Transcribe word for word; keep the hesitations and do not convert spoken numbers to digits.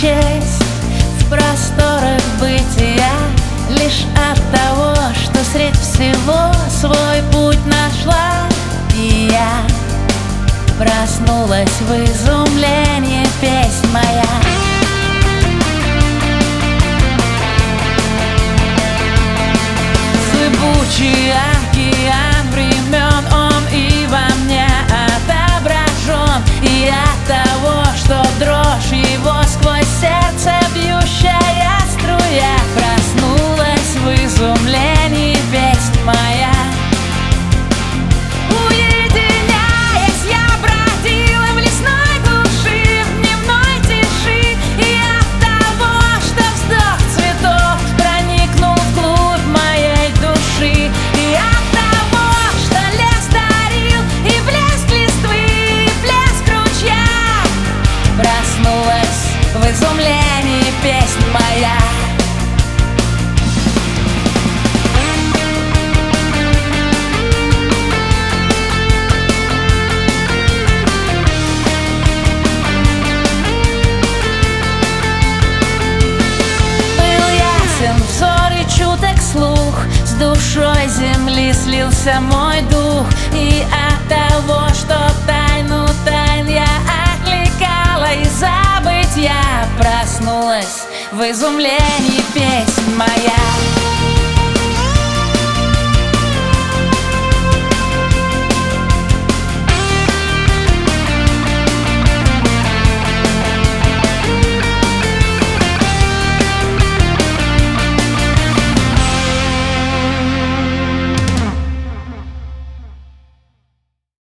честь в просторах бытия, лишь от того, что средь всего свой путь нашла. И я проснулась в изумлении, песнь моя. Зыбучий океан времен, он и во мне отображен, и от того, что дрожь его сквозь сердце бьющая струя, проснулась в изумлении, песнь моя. Уединяясь, я бродила в лесной глуши, в дневной тиши, и от того, что вздох цветов проникнул вглубь моей души, и от того, что лес дарил и блеск листвы, и блеск ручья, проснулась в изумлении, песнь моя. Взор и чуток слух, с душой земли слился мой дух, и от того, что тайну тайн я окликала из забытья, проснулась в изумлении, песнь моя.